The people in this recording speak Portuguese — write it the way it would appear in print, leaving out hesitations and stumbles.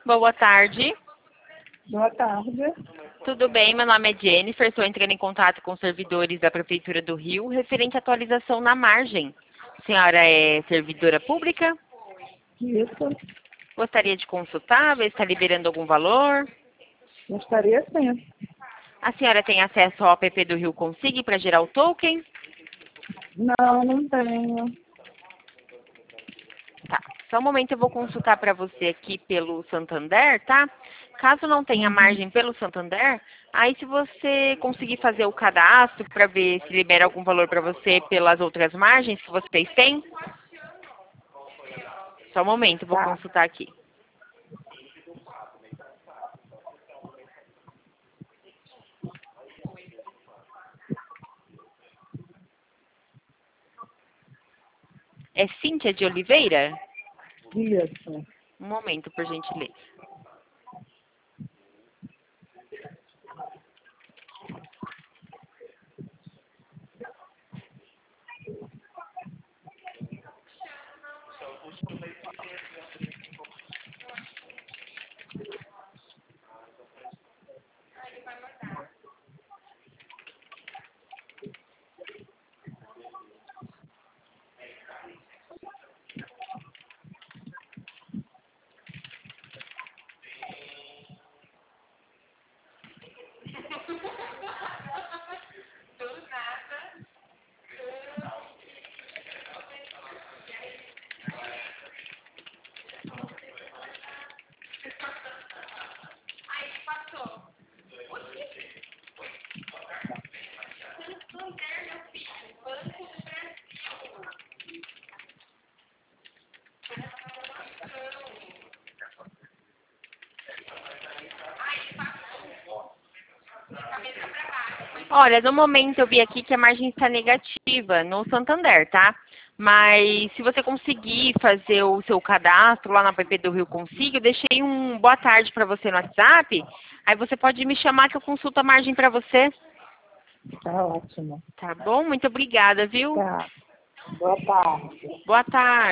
Boa tarde. Boa tarde. Tudo bem? Meu nome é Jennifer. Estou entrando em contato com os servidores da Prefeitura do Rio referente à atualização na margem. A senhora é servidora pública? Isso. Gostaria de consultar, ver se está liberando algum valor. Gostaria sim. A senhora tem acesso ao app do Rio Consig para gerar o token? Não, não tenho. Tá. Só um momento, eu vou consultar para você aqui pelo Santander, tá? Caso não tenha margem pelo Santander, aí se você conseguir fazer o cadastro para ver se libera algum valor para você pelas outras margens que vocês têm. Só um momento, eu vou consultar aqui. É Cíntia de Oliveira? Isso. Um momento, por gentileza. Olha, no momento eu vi aqui que a margem está negativa no Santander, tá? Mas se você conseguir fazer o seu cadastro lá na app do Rio Consig, eu deixei um boa tarde para você no WhatsApp. Aí você pode me chamar que eu consulto a margem para você. Tá ótimo. Tá bom? Muito obrigada, viu? Tá. Boa tarde. Boa tarde.